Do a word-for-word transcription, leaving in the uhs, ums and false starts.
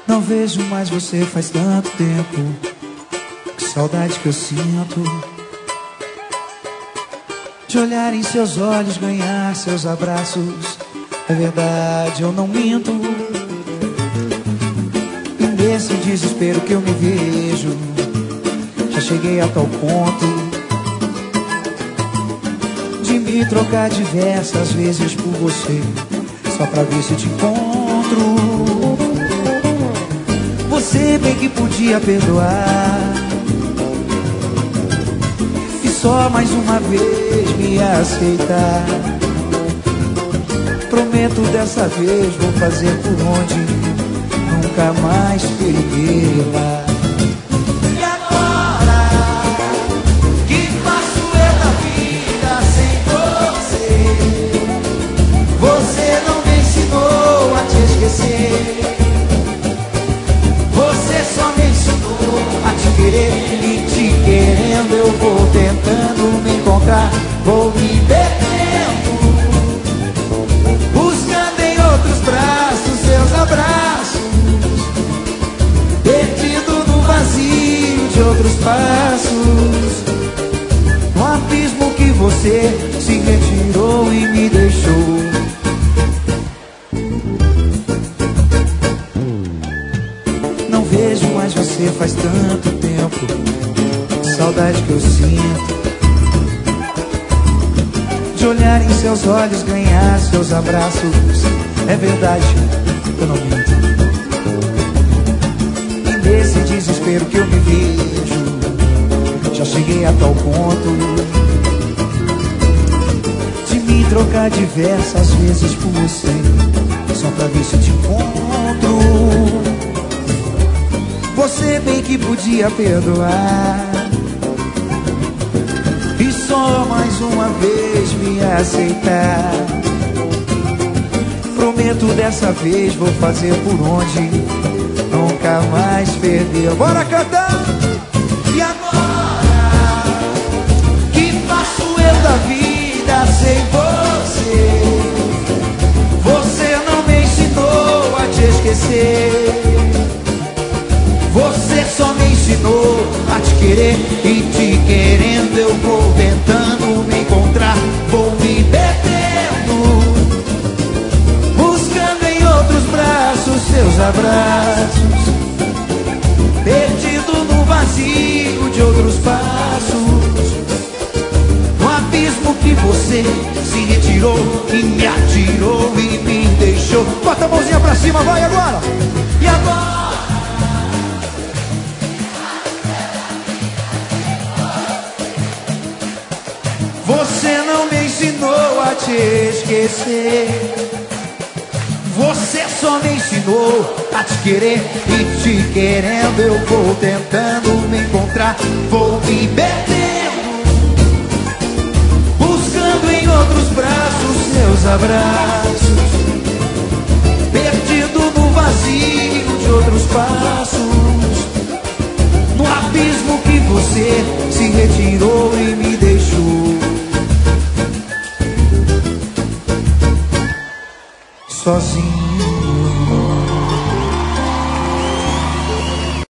Não vejo mais você faz tanto tempo. Que saudade que eu sinto de olhar em seus olhos, ganhar seus abraços. É verdade, eu não minto. E nesse desespero que eu me vejo, já cheguei a tal ponto de me trocar diversas vezes por você, só pra ver se te encontro. Você bem que podia perdoar e só mais uma vez me aceitar. Prometo dessa vez vou fazer por onde nunca mais perder-la. E agora, que faço eu da vida sem você? Você não me ensinou a te esquecer. Você só me ensinou a te querer. E te querendo eu vou tentando me encontrar. Vou me perdendo, buscando em outros braços seus abraços, perdido no vazio de outros passos, no abismo que você se retirou e me deixou. Não vejo mais você faz tanto tempo. Que saudade que eu sinto de olhar em seus olhos, ganhar seus abraços. É verdade, eu não minto. E nesse desespero que eu me vejo, já cheguei a tal ponto de me trocar diversas vezes por você, só pra ver se te encontro. Você bem que podia perdoar e só mais uma vez me aceitar. Prometo dessa vez vou fazer por onde nunca mais perder. Bora cantar! E agora, que faço eu da vida sem você? Você não me ensinou a te esquecer. Você só me ensinou a te querer. E te querendo eu vou tentando me encontrar. Vou me perdendo, buscando em outros braços seus abraços, perdido no vazio de outros passos, no abismo que você se retirou e me atirou e me deixou. Bota a mãozinha pra cima, vai agora! E agora, você não me ensinou a te esquecer. Você só me ensinou a te querer. E te querendo eu vou tentando me encontrar. Vou me perdendo, buscando em outros braços seus abraços, perdido no vazio de outros passos, no abismo que você se retirou e me deixou. Sozinho